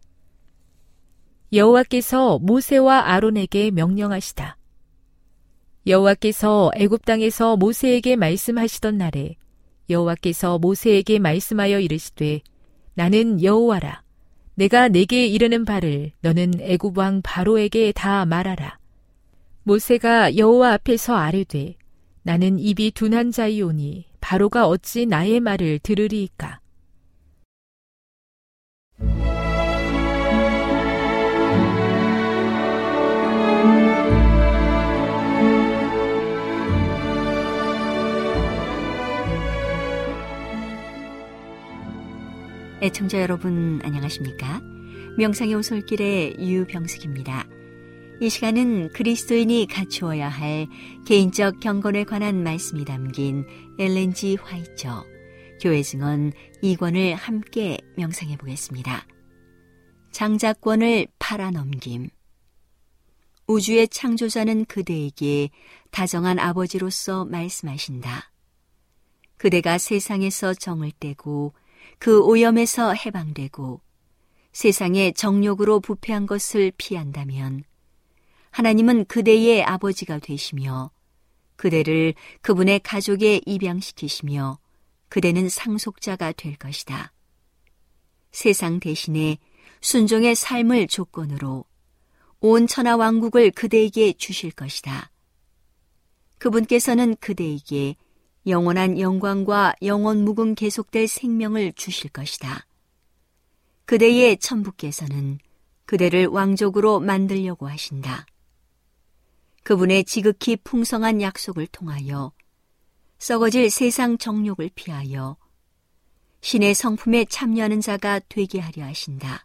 여호와께서 모세와 아론에게 명령하시다. 여호와께서 애굽 땅에서 모세에게 말씀하시던 날에 여호와께서 모세에게 말씀하여 이르시되 나는 여호와라. 내가 내게 이르는 바를 너는 애굽 왕 바로에게 다 말하라. 모세가 여호와 앞에서 아뢰되 나는 입이 둔한 자이오니 바로가 어찌 나의 말을 들으리이까. 애청자 여러분 안녕하십니까? 명상의 오솔길의 유병숙입니다. 이 시간은 그리스도인이 갖추어야 할 개인적 경건에 관한 말씀이 담긴 엘렌 G. 화이처 교회 증언 2권을 함께 명상해 보겠습니다. 장자권을 팔아넘김. 우주의 창조자는 그대에게 다정한 아버지로서 말씀하신다. 그대가 세상에서 정을 떼고 그 오염에서 해방되고 세상의 정욕으로 부패한 것을 피한다면 하나님은 그대의 아버지가 되시며 그대를 그분의 가족에 입양시키시며 그대는 상속자가 될 것이다. 세상 대신에 순종의 삶을 조건으로 온 천하 왕국을 그대에게 주실 것이다. 그분께서는 그대에게 영원한 영광과 영원 무궁 계속될 생명을 주실 것이다. 그대의 천부께서는 그대를 왕족으로 만들려고 하신다. 그분의 지극히 풍성한 약속을 통하여 썩어질 세상 정욕을 피하여 신의 성품에 참여하는 자가 되게 하려 하신다.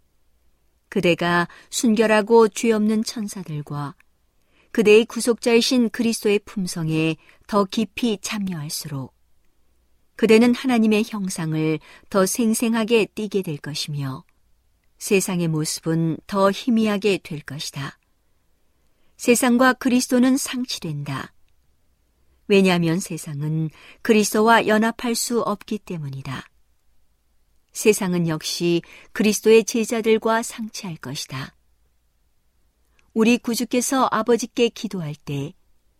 그대가 순결하고 죄 없는 천사들과 그대의 구속자이신 그리스도의 품성에 더 깊이 참여할수록 그대는 하나님의 형상을 더 생생하게 띠게 될 것이며 세상의 모습은 더 희미하게 될 것이다. 세상과 그리스도는 상치된다. 왜냐하면 세상은 그리스도와 연합할 수 없기 때문이다. 세상은 역시 그리스도의 제자들과 상치할 것이다. 우리 구주께서 아버지께 기도할 때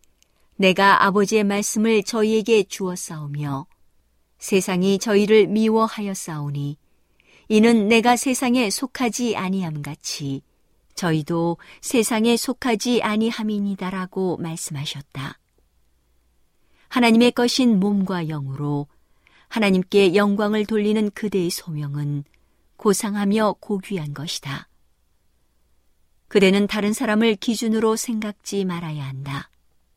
내가 아버지의 말씀을 저희에게 주었사오며 세상이 저희를 미워하였사오니 이는 내가 세상에 속하지 아니함 같이 저희도 세상에 속하지 아니함이니다라고 말씀하셨다. 하나님의 것인 몸과 영으로 하나님께 영광을 돌리는 그대의 소명은 고상하며 고귀한 것이다. 그대는 다른 사람을 기준으로 생각지 말아야 한다.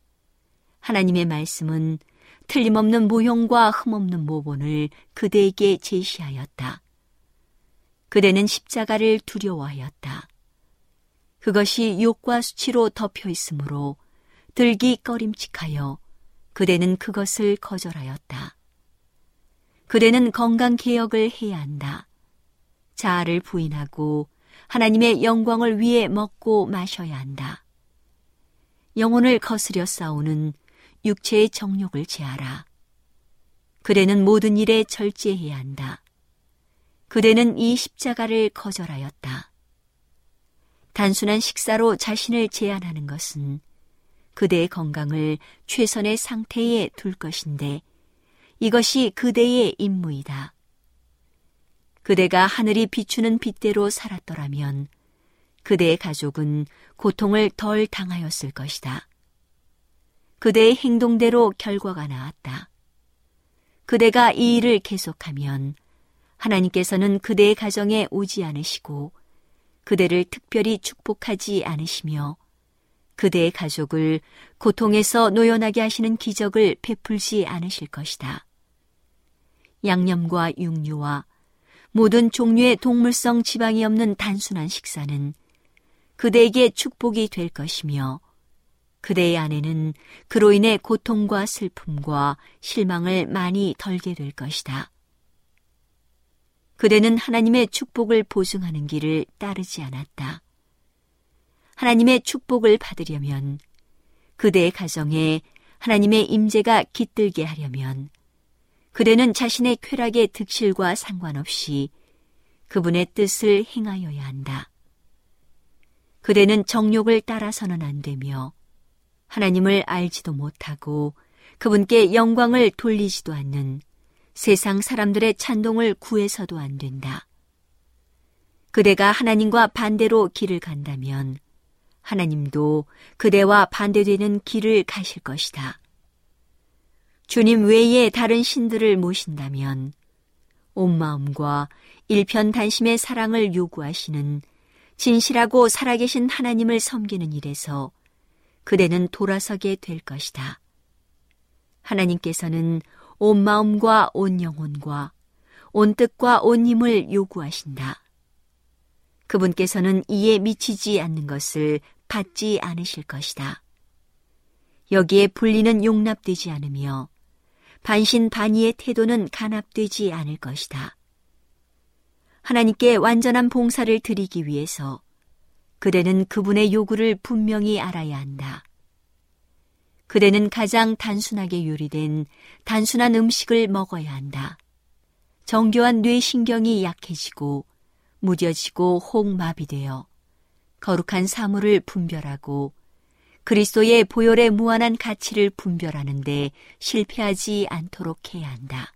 하나님의 말씀은 틀림없는 모형과 흠없는 모본을 그대에게 제시하였다. 그대는 십자가를 두려워하였다. 그것이 욕과 수치로 덮여 있으므로 들기 꺼림칙하여 그대는 그것을 거절하였다. 그대는 건강개혁을 해야 한다. 자아를 부인하고 하나님의 영광을 위해 먹고 마셔야 한다. 영혼을 거스려 싸우는 육체의 정욕을 제하라. 그대는 모든 일에 절제해야 한다. 그대는 이 십자가를 거절하였다. 단순한 식사로 자신을 제한하는 것은 그대의 건강을 최선의 상태에 둘 것인데 이것이 그대의 임무이다. 그대가 하늘이 비추는 빛대로 살았더라면 그대의 가족은 고통을 덜 당하였을 것이다. 그대의 행동대로 결과가 나왔다. 그대가 이 일을 계속하면 하나님께서는 그대의 가정에 오지 않으시고 그대를 특별히 축복하지 않으시며 그대의 가족을 고통에서 노연하게 하시는 기적을 베풀지 않으실 것이다. 양념과 육류와 모든 종류의 동물성 지방이 없는 단순한 식사는 그대에게 축복이 될 것이며 그대의 아내는 그로 인해 고통과 슬픔과 실망을 많이 덜게 될 것이다. 그대는 하나님의 축복을 보증하는 길을 따르지 않았다. 하나님의 축복을 받으려면 그대의 가정에 하나님의 임재가 깃들게 하려면 그대는 자신의 쾌락의 득실과 상관없이 그분의 뜻을 행하여야 한다. 그대는 정욕을 따라서는 안 되며 하나님을 알지도 못하고 그분께 영광을 돌리지도 않는 세상 사람들의 찬동을 구해서도 안 된다. 그대가 하나님과 반대로 길을 간다면 하나님도 그대와 반대되는 길을 가실 것이다. 주님 외에 다른 신들을 모신다면 온 마음과 일편단심의 사랑을 요구하시는 진실하고 살아계신 하나님을 섬기는 일에서 그대는 돌아서게 될 것이다. 하나님께서는 온 마음과 온 영혼과 온 뜻과 온 힘을 요구하신다. 그분께서는 이에 미치지 않는 것을 받지 않으실 것이다. 여기에 분리는 용납되지 않으며 반신반의의 태도는 간합되지 않을 것이다. 하나님께 완전한 봉사를 드리기 위해서 그대는 그분의 요구를 분명히 알아야 한다. 그대는 가장 단순하게 요리된 단순한 음식을 먹어야 한다. 정교한 뇌신경이 약해지고 무뎌지고 혹마비되어 거룩한 사물을 분별하고 그리스도의 보혈의 무한한 가치를 분별하는데 실패하지 않도록 해야 한다.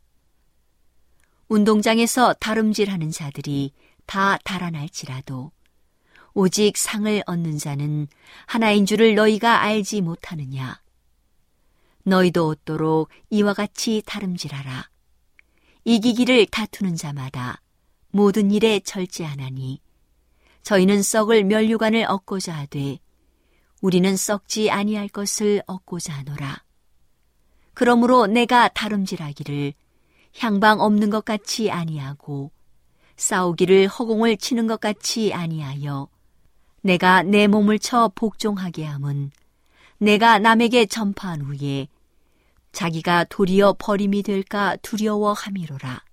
운동장에서 다름질하는 자들이 다 달아날지라도 오직 상을 얻는 자는 하나인 줄을 너희가 알지 못하느냐. 너희도 얻도록 이와 같이 다름질하라. 이기기를 다투는 자마다 모든 일에 절제하나니 저희는 썩을 면류관을 얻고자 하되 우리는 썩지 아니할 것을 얻고자 하노라. 그러므로 내가 다름질하기를 향방 없는 것 같이 아니하고 싸우기를 허공을 치는 것 같이 아니하여 내가 내 몸을 쳐 복종하게 함은 내가 남에게 전파한 후에 자기가 도리어 버림이 될까 두려워함이로라.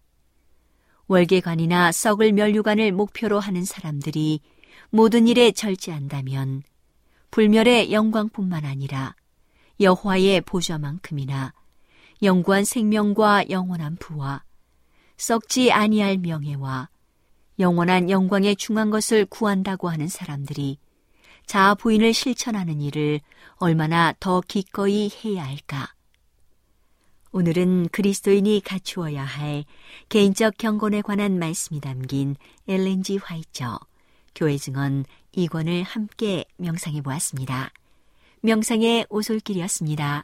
월계관이나 썩을 면류관을 목표로 하는 사람들이 모든 일에 절제한다면 불멸의 영광뿐만 아니라 여호와의 보좌만큼이나 영구한 생명과 영원한 부와 썩지 아니할 명예와 영원한 영광에 중한 것을 구한다고 하는 사람들이 자아 부인을 실천하는 일을 얼마나 더 기꺼이 해야 할까? 오늘은 그리스도인이 갖추어야 할 개인적 경건에 관한 말씀이 담긴 엘렌 G. 화이처 교회 증언 2권을 함께 명상해 보았습니다. 명상의 오솔길이었습니다.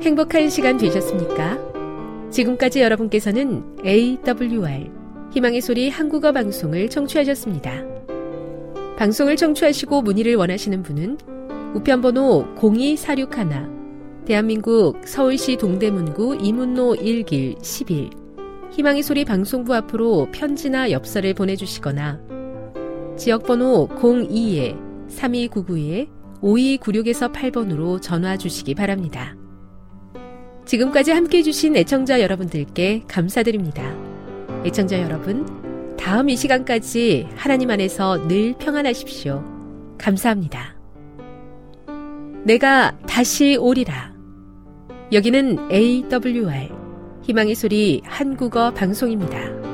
행복한 시간 되셨습니까? 지금까지 여러분께서는 AWR 희망의 소리 한국어 방송을 청취하셨습니다. 방송을 청취하시고 문의를 원하시는 분은 우편번호 02461 대한민국 서울시 동대문구 이문로 1길 11 희망의 소리 방송부 앞으로 편지나 엽서를 보내주시거나 지역번호 02-3299-5296에서 8번으로 전화 주시기 바랍니다. 지금까지 함께해 주신 애청자 여러분들께 감사드립니다. 애청자 여러분, 다음 이 시간까지 하나님 안에서 늘 평안하십시오. 감사합니다. 내가 다시 오리라. 여기는 AWR 희망의 소리 한국어 방송입니다.